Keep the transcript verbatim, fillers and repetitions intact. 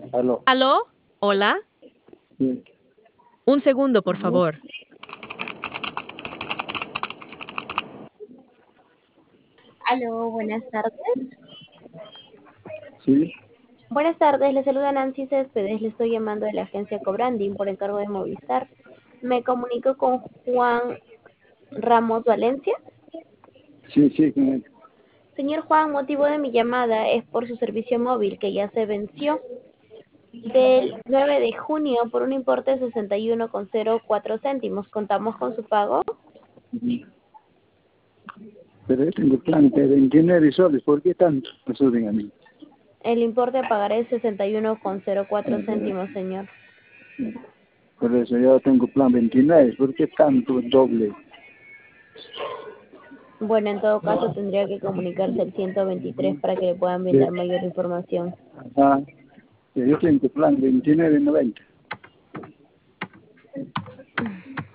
Aló. ¿Aló? ¿Hola? Sí. Un segundo, por Aló. favor. Aló, buenas tardes. Sí. Buenas tardes, le saluda Nancy Céspedes, le estoy llamando de la agencia Cobranding por encargo de Movistar. Me comunico con Juan Ramos Valencia. Sí, sí. con- Señor Juan, motivo de mi llamada es por su servicio móvil que ya se venció del nueve de junio por un importe de sesenta y uno con cero cuatro céntimos. ¿Contamos con su pago? Pero yo tengo plan de veintinueve soles. ¿Por qué tanto me suben a mí? El importe a pagar es sesenta y uno con cero cuatro Eh, céntimos, señor. Por eso yo tengo plan veintinueve. ¿Por qué tanto doble? Bueno, en todo caso tendría que comunicarse al ciento veintitrés para que le puedan Eh, brindar mayor información. Ajá. Yo tengo plan veintinueve noventa.